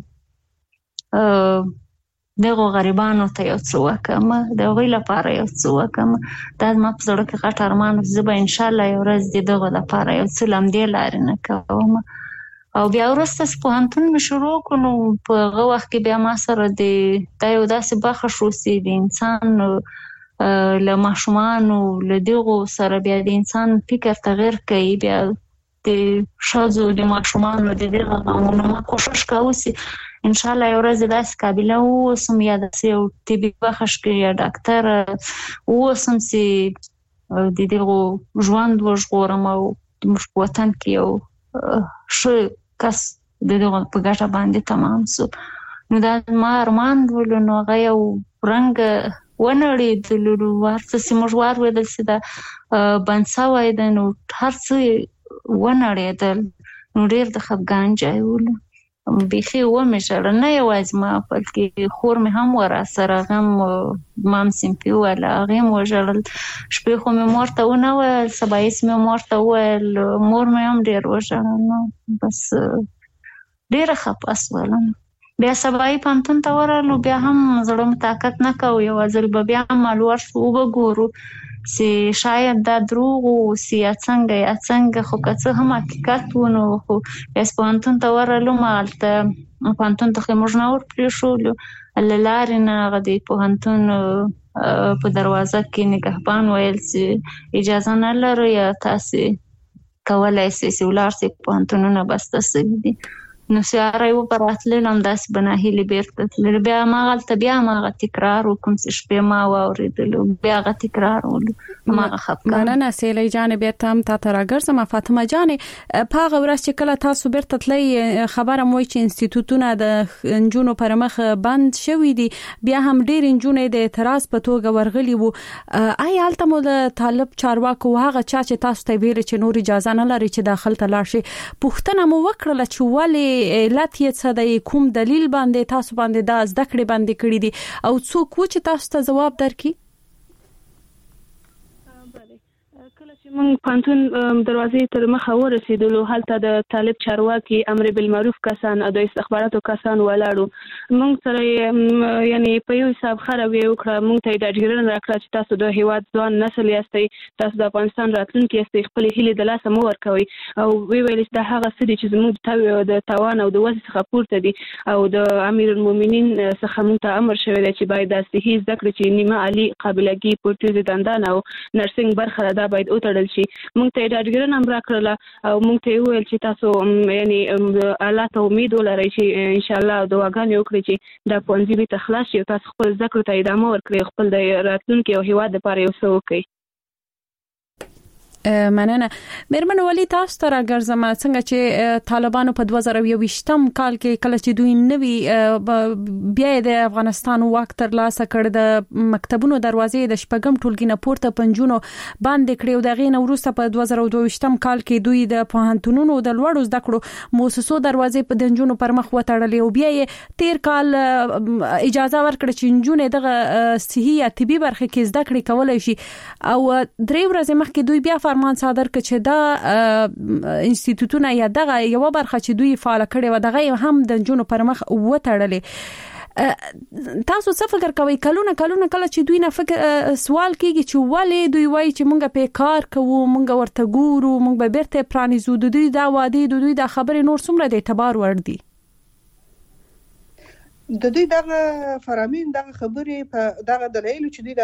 چې دغو غریبانو ته یو څه وکړم، د هغوی لپاره یو څه وکړم. دا زما په زړه کې غټ ارمان و چې زه به انشاءالله یو ورځ د دغو لپاره یو څه له همدې لارې نه کوم. او بیا وروسته چې پوهنتون مې شروع کړو نو په هغه وخت کې بیا ما سره د دا یو داسې برخه شو چې د انسان له ماشومانو له دغو سره بیا د انسان فکر تغیر کوي، بیا د ښځو د ماشومانو د دغه غمونو ما کوشش کوو چې انشاءالله یو ورځ داسې قابله واوسم یا داسې یو طبي بخش کې یا ډاکټر واوسم چې د دغو ژوند وژغورم او زموږ په وطن کې یو ښه کس د دغو په ګټه باندې تمام شو. نو دا زما ارمان ولو، نو هغه یو رنګ ونړېدلو، هر څه چې موږ واورېدل چې دا بند شوی دی نو هر څه ونړېدل، نو ډېر د خفګان ځای ولو. بیخي ومې ژړل، نه یوازې ما بلکې خور مې هم وه راسره، هغه هم زما هم صنفي وله، هغې هم وژړل. شپې خو مې مور ته ونه ویل، سبایس مې مور ته وویل، مور مې هم ډېر وژړل. نو بس ډېره خفه شولم. بیا سبایي پوهنتون ته ورغلو، بیا هم زړه مو طاقت نه کوو، یو ځل به بیا هم مالور شو وګورو چې شاید دا دروغ و چې یا څنګه یا څنګه، خو که څه هم حقیقت و نو خو بیا پوهنتون ته ورغلو. هلته پوهنتون ته خو موږ نه ور پرېښولو، له لارې نه هغه د پوهنتون په دروازه کې نگهبان ویل چې اجازه نه لرو یا تاسې کولی شئ چې ولاړ شئ، پوهنتونونه بسته شوي دي. نو سیاره و براتل هم داس بناهیلی بیرته بیا ما غلطه بیا ما غ تکرار وکم چې شپې ما واوریدلو بیا غ تکرار ولو ما غ خپه مننه سیلی جان بیرته هم تا تر راګرځم فاطمه جان په غوړه چې کله تاسو بیرته تللی خبره موي چې انسټیټوټونه د انجونو پر مخ بند شوې دي بیا هم ډیر انجونې د اعتراض په توګه ورغلي وو آی حالت مو د طالب چارواکو هغه چا چې تاسو ته ویل چې نور اجازه نه لري چې داخل ته لاړ شي پوښتنه مو وکړه چې ولې علت یې څه د کوم دلیل باندې تاسو باندې دا زده کړې باندې کړې دي او څوک و چې تاسو ته جواب درکړي کله چې موږ پانتون دروازې تر مخه ورسېدلو هلته د طالب چارواکي امر بالمعروف کسان او د استخباراتو کسان ولاړو موږ سره یعنی په یو حساب خرابې وکړه موږ ته ډاډګیرنه راکړه چې تاسو د هیواد ځوان نسل یاستئ تاسو د افغانستان راتلونکي یاستئ خپل هیلې د لاسه مو ورکوي او وی ویل چې دا هغه څه دي چې زموږ د توان او د وس څخه پورته دي او د امیر المؤمنین څخه موږ ته امر شوی دی چې باید د صحي زده کړې چې نیمه عالی قابلیتي پورټیز دندان او نرسنګ برخه دا باید وتړل شي موږ ته ډاډګیرنه هم راکړله او موږ ته ویل چې تاسو یعنی الله ته امید ولرئ چې ان شاء الله دعاګانې وکړئ چې دا پونځي به تخلاص شي او تاسو خپل زده کړو ته ادامه ورکړئ خپل د راتلونکي او هیواد لپاره یو څه وکړئ مننه مېرمن ولی تاسو ته راګرځم څنګه چې طالبانو په دوه زره یوویشتم کال کې کله چې دوی نوي بیا د افغانستان واک تر لاسه کړ د مکتبونو دروازې د شپږم ټولګي نه پورته پنځونو باندې کړې او دغه نو وروسته په دوه زره دوهویشتم کال کې دوی د پوهنتونونو د لوړو زده کړو مؤسسو دروازې په دنجونو پر مخ وتړلې او بیا یې تیر کال اجازه ورکړه چې انجونې دغه صحي یا طبي برخه کې زده کړې کولای شي او درې ورځې مخکې دوی بیا فرمان صادر کړ چې دا انسټیټوټونه یا دغه یو برخه چې دوی فعال کړي و دغه هم د جنونو پر مخ وتړلې تاسو څه فکر کوئ کلونه کلونه کله چې دوی نه فکر سوال کیږي چې ولې دوی وایي چې مونږ په کار کوو مونږ ورته ګورو مونږ به بیرته پرانیزو د دوی دا وادي د دوی دا خبره نور څومره د اعتبار وړ دي د دې دغه فرامین دغه خبرې په دغه دلایل چې دوی د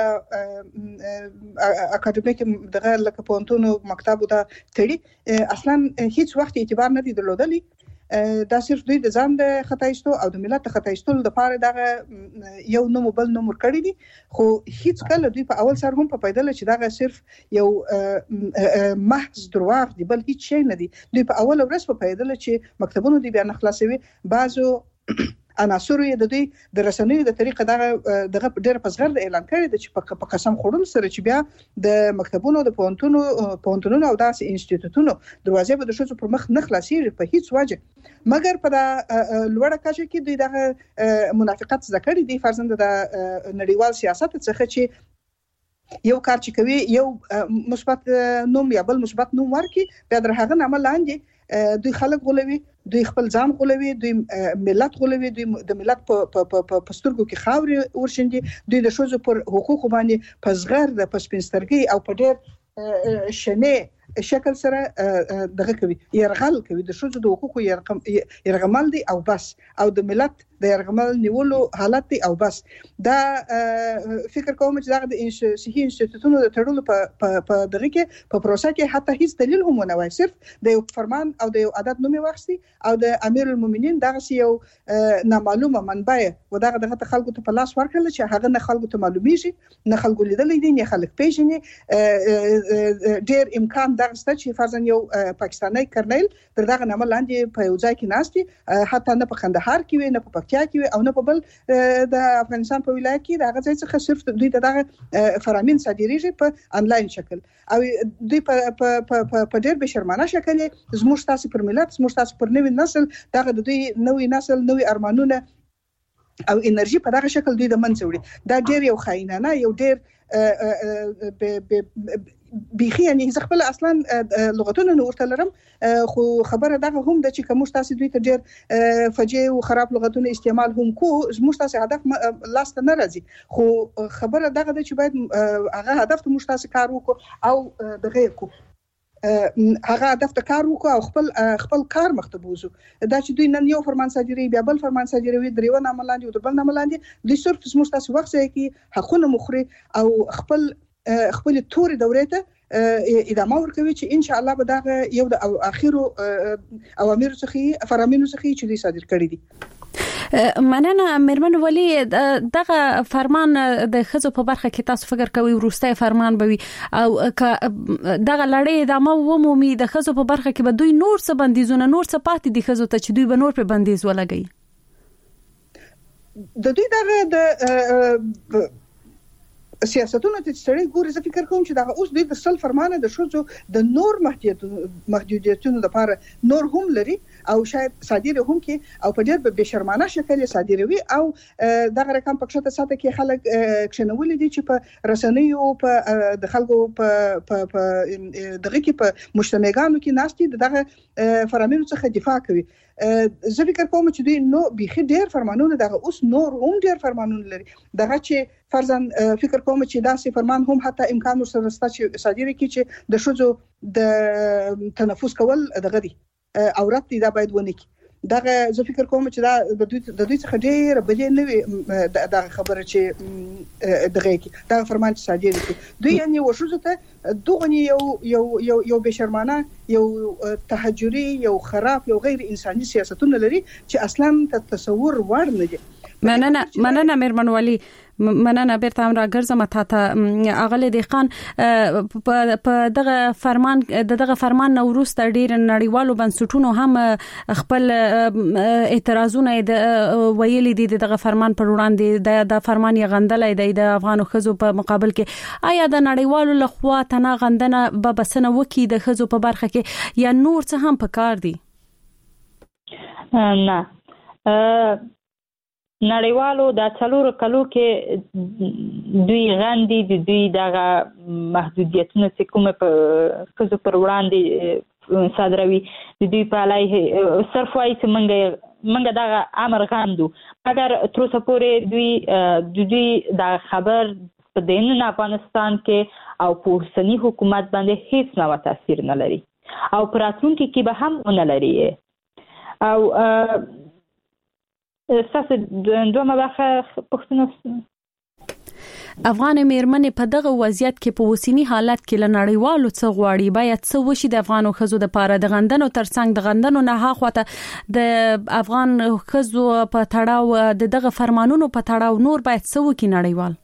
اکاډمیک دغه لکه پونتونو مکتبو ته تړي اصلا هیڅ وخت اعتبار نه دی درلودلی دا صرف دوی د ځان د خطایستو او د ملت خطایستو لپاره دغه یو نوم بل نوم کړی دي خو هیڅ کله دوی په اول سر هم په پیدل چې دغه صرف یو محض دروغ دی بل هیڅ شی نه دی دوی په اول ورځ په پیدل چې مکتبونو دی بیا نخلاصوي بعضو عناصر یې د دوی د رسنیو د طریقه دغه دغه ډېر پسغر د اعلان کړی د چې په قسم خوړل سره چې بیا د مکتبونو د پونتونو پونتونو او داسې انسټیټوټونو دروازې به د شوڅو پر مخ نه خلاصيږي په هیڅ وجه مګر په دا لوړه کچه کې دوی دغه منافقت ذکر دي فرضاً د نړیوال سیاست څخه چې یو کار چې کوي یو مثبت نوم یا بل مثبت نوم ورکي بیا در هغه عمل لاندې دوی خلک غولوي دوی خپل ځان غولوي دوی ملت غولوي دوی د ملت په پسترګو کې خاوري ورشندي دوی د شوزو پر حقوق باندې پسغر د پسپینسترګي او په ډېر شنه شکل سره دغه کوي يرغل کوي د شوزو د حقوقو يرغمل دي او بس او د ملت د يرغمل نیولو حالت دي او بس دا فکر کوم چې دغه د صحي انسټیټوټونو د تړلو په دغه کې په پروسه کې حتی هیڅ دلیل هم نه وای صرف د یو فرمان او د یو عدد نومي واخستي او د امیر المؤمنین دغه یو نامعلومه منبع و دغه دغه خلکو ته په لاس ورکړل چې هغه نه خلکو ته معلومیږي نه خلکو لیدلې دي نه خلک پیژني ډېر امکان دغه ست چې فرضاً یو پاکستاني کرنل دغه نامه لاندې په یو ځای کې ناشتي حتی نه په کندهار کې وي نه په پکتیا کې وي او نه په بل د افغانستان په ولایت کې دغه ځای څخه صرف دوی دغه فرامین صادریږي په انلاین شکل او دوی په په ډېر بشرمانه شکل زموږ تاسو پر ملت زموږ تاسو پر نوې نسل دغه د دوی نوې نسل نوې ارمانونه او انرژي په دغه شکل دوی د منځ وړي دا ډېر یو خاینانه یو ډېر بيخي يعني زه خپل اصلا لغتونه نو ورته لرم خو خبره دغه هم د چې کوم تاسو دوی ته ډېر فجیع او خراب لغتونه استعمال هم کو زموږ تاسو هدف لاست نه راځي خو خبره دغه د چې باید هغه هدف ته موږ تاسو کار وکړو او دغه کو هغه هدف ته کار وکړو او خپل خپل کار مختبوزو دا چې دوی نن یو فرمان صادري بیا بل فرمان صادروي دریو ناملاندي او بل ناملاندي دوی صرف زموږ تاسو وخت ځای کې حقونه مخري او خپل خپل توري دورې ته ادامه ورکوي چې ان شاء الله به دا یو د اخیرو اوامر څخه فرامینو څخه چې دوی صادر کړی دي. مننه میرمن ولی دغه فرمان د خزو په برخه کې تاسو فکر کوئ وروستي فرمان بوي او دغه لړۍ د مو ومومي د خزو په برخه کې به دوی نور څه بندیزونه نور څه پاتې دي خزو ته چې دوی به نور په بندیز ولګي؟ د دوی دغه د سیاستونو ته ستړي ګوري زه فکر کوم چې دا اوس د سل فرمانه د شوزو د نور محدودیتونو محدودیتونو لپاره نور هم لري او شاید صادره هم کې او په ډېر به شرمانه شکل صادروي او دغه رقم په کښته ساته کې خلک کښنول دي چې په رسنیو په د خلکو په دغه کې په مجتمعګانو کې ناستي دغه فرامینو څخه دفاع کوي. زه فکر کوم چې دوی نو بيخي ډېر فرمانونه دغه اوس نور هم ډېر فرمانونه لري دغه چې فرضاً فکر کوم چې دا سي فرمان هم حتی امکان ورسره ستا چې صادره کی چې د شوزو د تنفس کول دغه دي عورت دي دا باید ونه کی دغه زه فکر کوم چې دا د دوی د دوی څخه ډېر بلې نه دا خبره چې دغه کی دا فرمان چې صادره کی دوی یعنی وشوزو ته دوغه یو یو یو یو بشرمانه یو تهجری یو خراب یو غیر انساني سیاستونه لري چې اصلا تصور وړ نه دي. مننه مننه میرمن ولی مننه بیرته هم راګرځم ته ته اغله دیخان په دغه فرمان دغه فرمان نوروز ته ډیر نړیوالو بنسټونو هم خپل اعتراضونه ویلي دي دغه فرمان پر وړاندې د فرمان یې غندلای دی د افغانو خزو په مقابل کې. آیا د نړیوالو لخوا تنا غندنه به بسنه وکي د خزو په برخه کې یا نور څه هم پکار دي؟ نه نړیوالو د څلورو کلو کې دوی غندي د دوی دغه محدودیتونه چې کومه په خزو پر وړاندې صادروي د دوی په علیه صرف وايي چې منګه منګه دغه امر غندو مګر تر اوسه پورې دوی د دوی د خبر په دین افغانستان کې او په اوسنی حکومت باندې هیڅ نوې تاثیر نه لري او پراتونکو کې به هم نه لري او اساسه دومره برخه پښتنو افغان میرمنې په دغه وضعیت کې په وسینی حالت کې لنړیوالو څه غواړي باید څه وشي د افغانو خزو د پاره د غندنو ترڅنګ د غندنو نه هاخواته د افغان خزو په تړاو د دغه فرمانونو په تړاو نور باید څه وکړي نړیوال؟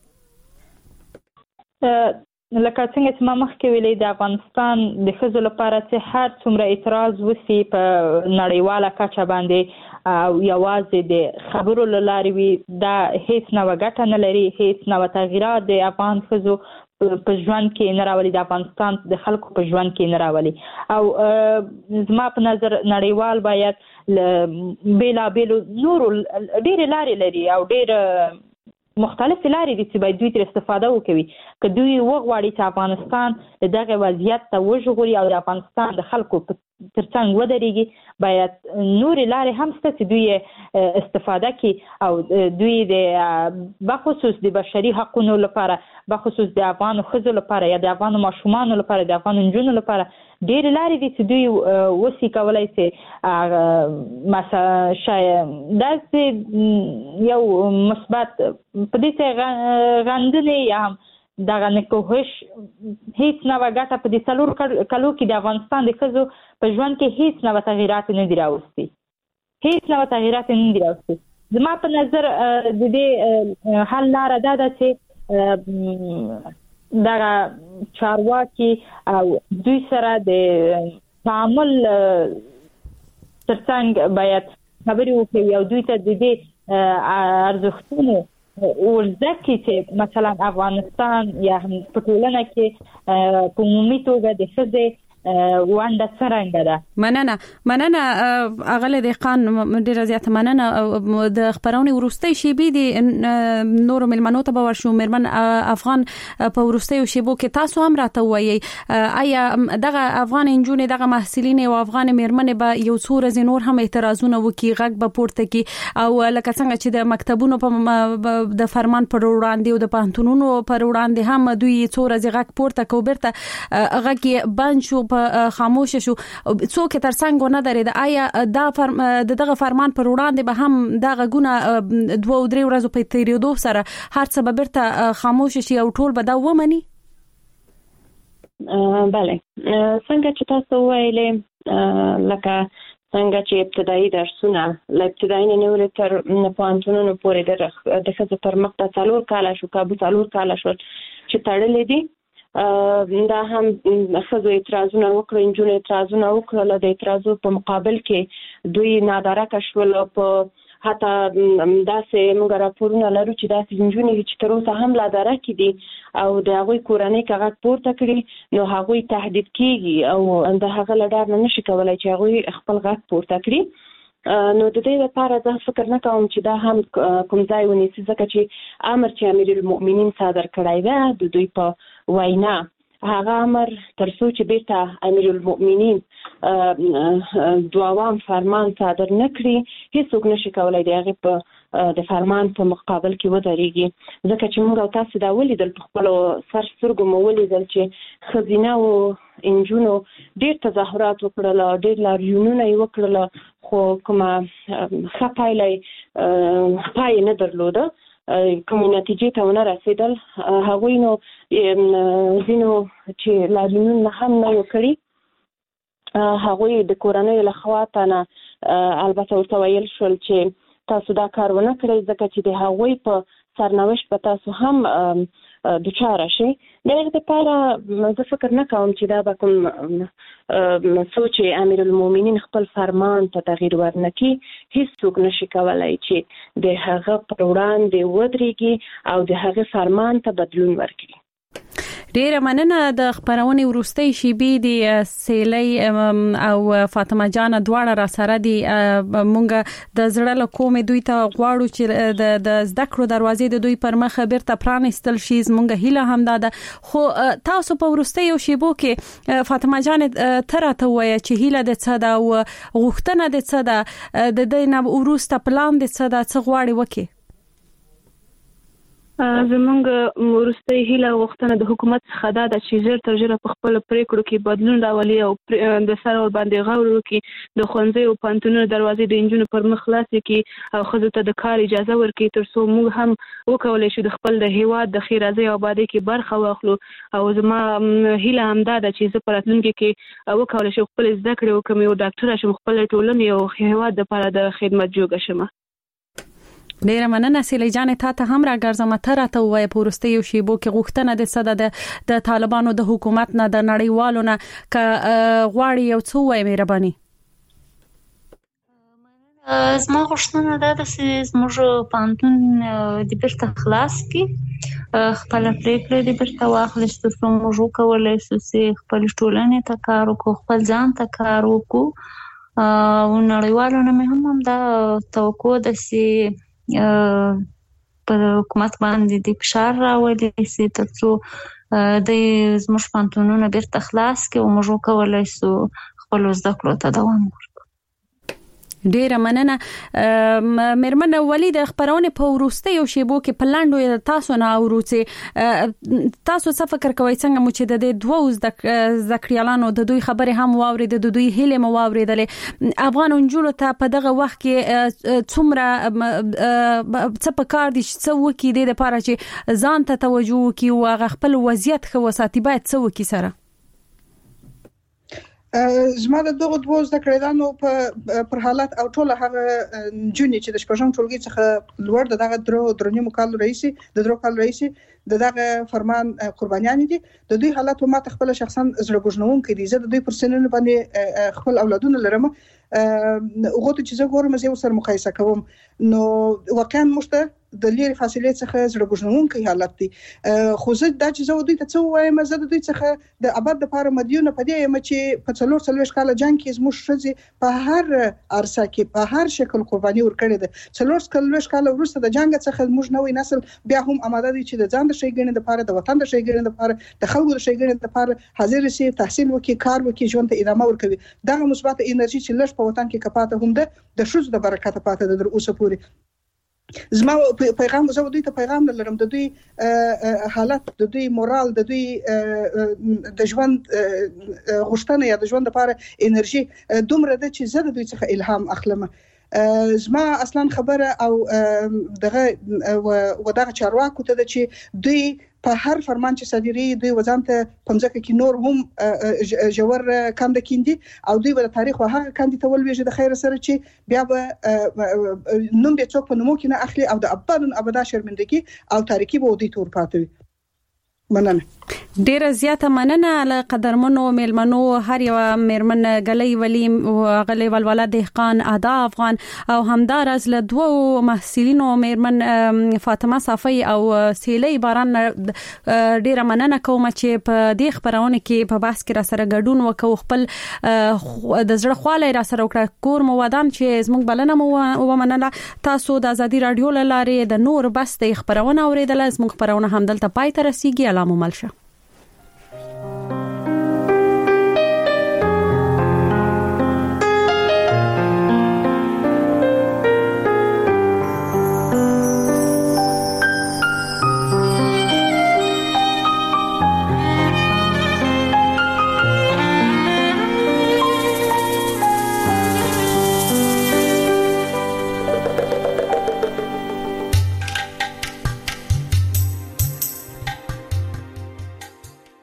لکه څنګه چې ما مخکې ویلي د افغانستان د خزو لپاره چې هر څومره اعتراض وسی په نړیواله کچه باندې او یوازې د خبرو لاري وي دا هیڅ نوې ګټه نه لري هیڅ نوې تغیرات د افغان خزو په ژوند کې نه راولي د افغانستان د خلکو په ژوند کې نه راولي او زما په نظر نړیوال باید بیلا بیلو نور ډېر لاري لري او ډېر مختلف لارې دي چې باید دوی تر استفاده وکړي که دوی وغواړي چې افغانستان دغه وضعیت ته وژغوري او د افغانستان د خلکو ترڅنګ ودرېږي باید نور لارې هم شته چې دوی استفاده کړي او دوی د بخصوص د بشري حقوقو لپاره بخصوص د افغان خزو لپاره یا د افغان ماشومان لپاره د افغان نجونو لپاره ډېر لارې دي چې دوی وسی کولای شي مثلا شاید داسې یو مثبت په دې څه غندنې یا هم دغه نکوهش هیڅ نوې ګټه په دې څلور کلو کې د افغانستان د ښځو په ژوند کې هیڅ نوې تغیرات نه دي راوستي هیڅ نوې تغیرات نه دي راوستي. زما په نظر د دې حل لاره دا ده چې دغه چارواکي او دوی سره د تعامل ترڅنګ باید خبرې وکړي او دوی ته د دې ارزښتونو ورزکه چې مثلا افغانستان یا هم په ټولنه کې په عمومي توګه د ښځې وانده څرنګه ده. مننه مننه اغله دقان ډیره زیاته مننه د خبرونه ورستۍ شیبې دي نور ملمنو ته ورشو مرمن افغان په ورستۍ شیبو کې تاسو هم راته وایي آیا دغه افغان انجونې دغه محصلین او افغان مرمن به یو څو ورځې نور هم اعتراضونه وکي غږ به پورته کی او لکه څنګه چې د مکتبونو په د فرمان پر وړاندې او د پانتونونو پر وړاندې هم دوی څو ورځې غږ پورته کوبرته غږ بند شو په خاموش شو څوک تر څنګه نه درید آیا دا فرم دغه فرمان پر وړاندې به هم دا غونه دوه او درې ورځې په تیریدو سره هر څه به برته خاموش شي او ټول به دا ومني؟ بله څنګه چې تاسو ویلې لکه څنګه چې ابتدایي درسونه له ابتدایي نه نیولې تر پوهنتونونو پورې د د ښځو پر مخ د څلور کاله شو کابو څلور کاله شو چې تړلې دي دا هم ښځو اعتراضونه وکړل نجونې اعتراضونه وکړل د اعتراضو په مقابل کې دوی نادارکه شول په حتی داسې موږ راپورونه لرو چې داسې نجونې چې تر اوسه هم لادارکې دي او د هغوی کورنۍ که غږ پورته کړي نو هغوی تهدید کېږي او د هغه له ډار نه نشي کولی چې هغوی خپل غږ پورته کړي نو د دې لپاره زه فکر نه کوم چې دا هم کوم ځای ونیسي ځکه چې امر چې امیر المؤمنین صادر کړی ده د دوی په وینا هغه امر تر څو چې بیرته امیر المؤمنین دوام فرمان صادر نه کړي هیڅوک نشي کولی د هغې په د فرمان په مقابل کې ودرېږي ځکه چې موږ او تاسو دا ولیدل په خپلو سر سترګو مو ولیدل چې ښځینه او نجونو ډېر تظاهرات وکړل ډېر لاریونونه یې وکړل خو کومه ښه پایله یې پای نه درلوده کومې نتیجې ته ونه رسېدل هغوی نو ځینو چې لاریونونه هم نه یو کړي هغوی د کورنیو له خوا ته نه البته ورته ویل شول چې تاسو دا کار ونه کړئ ځکه چې د هغوی په سرنوشت به تاسو هم دچاره شئ د هغې دپاره زه فکر نه کوم چې دا به کوم څو چې امیر المؤمنین خپل فرمان ته تغییر ورنکړي هیڅوک نشي کولی چې د هغه پر وړاندې ودرېږي او د هغه فرمان ته بدلون ورکړي. ډیره مننه د خبرونې وروستۍ شیبې د سیلۍ او فاطمه جان دواړه را سره دي مونږ د زړه له کومې دوی ته غواړو چې د د زده کړو دروازې د دوی پر مخ بیرته پرانیستل شي مونږ هیله هم ده خو تاسو په وروستۍ شیبو کې فاطمه جان تر ته وایي چې هیله د څه ده او غوښتنه د څه ده د دې نه وروسته پلان د څه ده څه غواړي وکړي. زمونږ وروستۍ هیله غوښتنه د حکومت څخه دا ده چې ژر تر ژره په خپلو پریکړو کې بدلون راولي او د سره ورباندې غور وکړي د ښوونځیو او پوهنتونونو دروازې د نجونو پر مخ خلاصې کړي او ښځو ته د کار اجازه ورکړي تر څو موږ هم وکولی شو د خپل د هیواد د ښېرازۍ او ابادۍ کې برخه واخلو او زما هیله همدا ده چې زه په راتلونکي کې وکولی شم خپلې زده کړې وکړم یو ډاکټره شم خپلې ټولنې او هیواد دپاره د خدمت جوګه شم. ډیره مننه سیلۍ جان ته ته هم راګرځم ته راته وای په وروستیو شیبو کې غوښتنه د صد د د طالبانو د حکومت نه د نړیوالو نه ک غواړي یو څو وای مهرباني. زما غوښتنه ده چې زموږ پوهنتون د بیرته خلاص کړي خپل پریکړې د بیرته واخلي چې څو موږ وکولی شو چې خپل ټولنې ته کار وکړو خپل ځان ته کار وکړو او نړیوالو نه مې هم همدا توقع ده چې پر حکومت باندې د فشار راولي چې تر څو د زموږ پوهنتونونه بیرته خلاص کړي او موږ وکولی شو خپلو زده کړو ته دوام ورکړو. ډیره مننه مېرمن ولي د خبرونه په وروستیو شیبو کې په لاندو تاسو نه اورو چې تاسو څه فکر کوئ څنګه مو چې د دوه ذکریالانو د دوی خبره هم واورید د دوی هیله مو واوریدلې افغان انجونو ته په دغه وخت کې څومره څه په کار دي چې څه وکړي د لپاره چې ځان ته توجه وکړي او هغه خپل وضعیت خو ساتي باید څه وکړي سره. زما د دغه دوه زده کړیانو په پر حالت او ټول هغه جونی چې د شپږم ټولګي څخه لوړ دغه درو درنیمو کال رئیسي د درو کال رئیسي دغه فرمان قربانیان دي د دوی حالت ما خپل شخصا زړه بوجنون کې دي زه د دوی پر سنونو باندې خپل اولادونه لرم وګورئ چې زه ګورم زه سره مقایسه کوم نو واقعا مشته د لري فاصله څخه زړه بوجنونکي حالت دي خو زه دا چې زه دوی ته څه وایم زه د دوی څخه د ابد لپاره مدیونه پدې یم چې په څلور څلور کال جنگ کې زموږ شذې په هر ارسه کې په هر شکل قرباني ورکړي ده څلور څلور کال وروسته د جنگ څخه زموږ نوې نسل بیا هم آماده دي چې د ځان د شیګنې لپاره د وطن د شیګنې لپاره د خلکو د شیګنې لپاره حاضر شي تحصیل وکړي کار وکړي ژوند ته ادامه ورکوي دغه مثبت انرژي چې لږ په وطن کې کپاته هم ده د شوز د برکت پاته د اوسه پوری زما پیغام زه دوی ته پیغام لرم د دوی حالت د دوی مورال د دوی د ژوند غوښتنه یا د ژوند لپاره انرژي دومره ده چې زه د دوی څخه الهام اخلم زما اصلا خبره او دغه ودغه چارواکو ته چې دوی په هر فرمان چې صادري دوی وزانته پمځکه کې نور هم جوړ کاند کیندي او دوی به تاریخ او هغه کاندي تول ویژه د خیر سره چې بیا به نوم به څوک په نومو کې نه اخلي او د ابدن ابدا شرمندگی او تاریخي به ودی تور پاتوي. مننه. ډیره زیاته مننه له قدرمنو میلمنو هر یو میرمن غلې ولی غلې ولوله دهقان ادا افغان او همدار از له دوه محصلینو میرمن فاطمه صافی او سیلی باران ډیره مننه کوم چې په دې خبرونه کې په بحث کې را سره ګډون وکاو خپل د زړه خواله را سره وکړه کور مو ودان چې زموږ بلنه مو ومنله. تاسو د ازادي رادیو لاره د نور بس د خبرونه اوریدل زموږ خبرونه هم دلته پای ته رسیدي. علامه ملشه.